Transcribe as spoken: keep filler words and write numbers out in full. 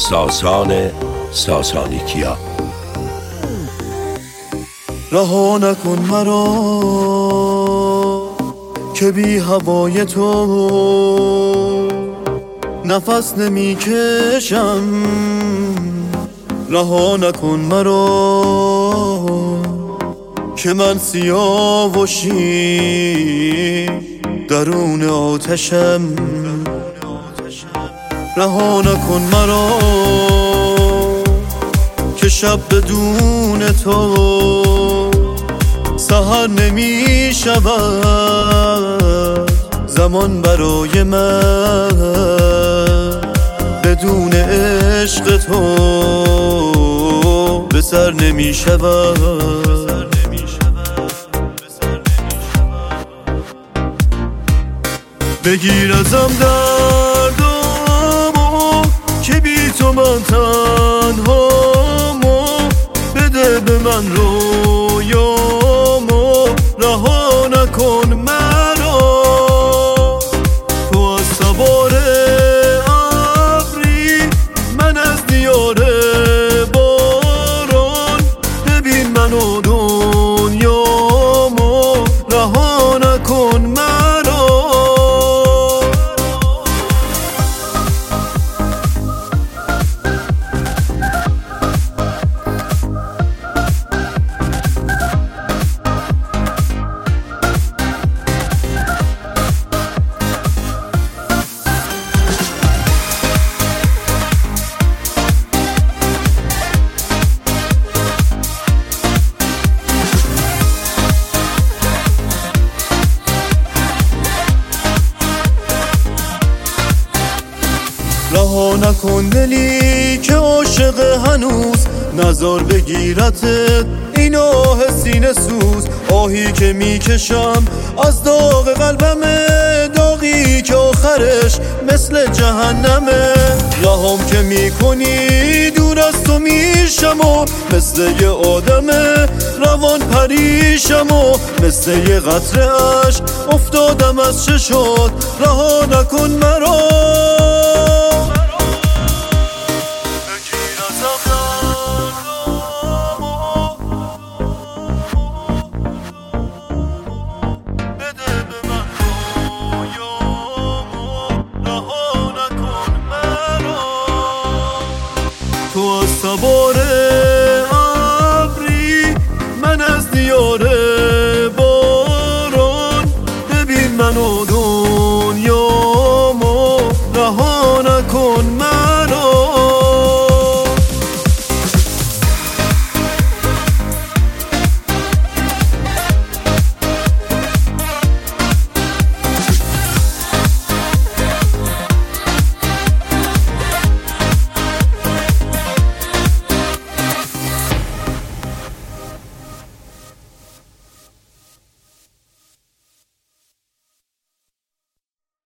ساسان ساسانیکیا. رها نکن مرا که بی هوای تو نفس نمی کشم. رها نکن مرا که من سیاه و شیر درون آتشم. رها نکن مرا که شب بدون تو سحر نمی شود. زمان برای من بدون عشق تو به سر نمی شود. بگیر ازم دردامو که بی تو من تنهامو، بده به من رویامو. رها نکن مرا تو از سوار ابری، من از دیار باران. ببین من و دنیامو، رها نکن مرا. رها نکن دلی که عاشق هنوز نظر بگیرتت این آه سینه سوز. آهی که میکشم از داغ قلبمه، داغی که آخرش مثل جهنمه. رهام که میکنی دور از تو میشم و مثل یه آدمه روان پریشم و مثل یه قطره عشق افتادم از چشات. رها نکن مرا